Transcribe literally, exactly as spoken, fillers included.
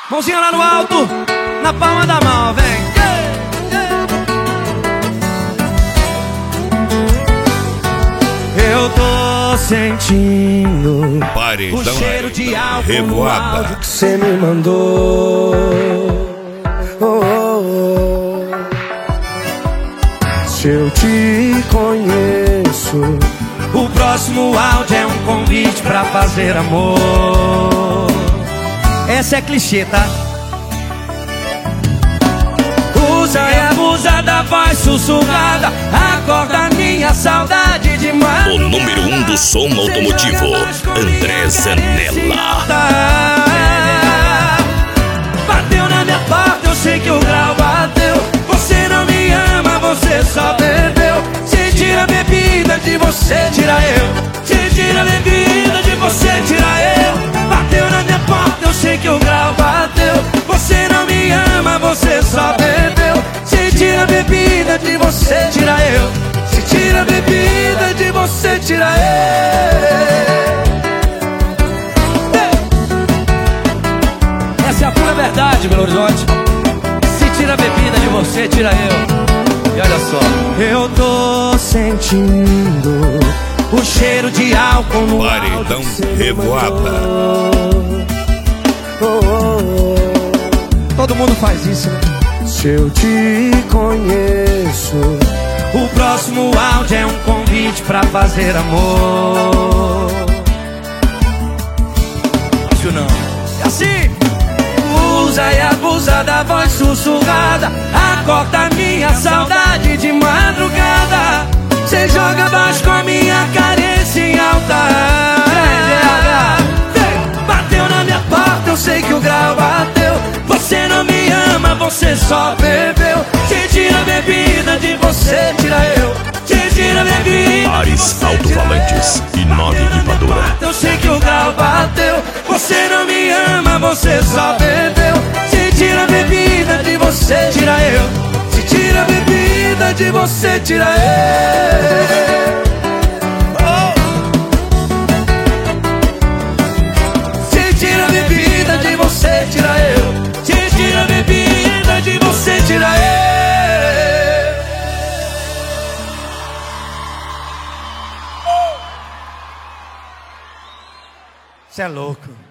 Mãozinha lá no alto, na palma da mão, vem. Eu tô sentindo Paredão, o cheiro de álcool revoada. no áudio que cê me mandou. Oh, oh, oh. Se eu te conheço, o próximo áudio é um convite pra fazer amor. Essa é clichê, tá? Usa e abusa da voz sussurrada, acorda minha saudade de mar. O número um do som automotivo, André Zanella. Bateu na minha porta, eu sei que o grau bateu. Você não me ama, você só bebeu. Se tira a bebida de você, tira eu. Se tira a bebida de você, tira eu. Bateu na minha porta, eu sei que o grau bateu. Você não me ama, você só bebeu. Se tira a bebida de você, tira eu. Se tira a bebida de você, tira eu. Essa é a pura verdade, Belo Horizonte. Se tira a bebida de você, tira eu. E olha só, eu tô sentindo o cheiro de álcool no Paredão, revoada. Oh, oh, oh. Todo mundo faz isso, né? Se eu te conheço, o próximo áudio é um convite pra fazer amor. Acho não. É assim. Usa e abusa da voz sussurrada, acorda minha saudade de madrugada. Cê joga baixo com a minha carência em alta. Bateu na minha porta, eu sei que o grau bateu. Você não me ama, você só bebeu. Se tira a bebida de você, tira eu. Se tira a bebida Ares Alto-Falantes e Nove Equipadora. eu sei que o grau bateu. Você não me ama, você só bebeu. Se tira a bebida de você, tira eu. Se tira a bebida de você, tira eu. Se tira a bebida de você, tira eu. Se tira a bebida de você, tira eu. Você é louco.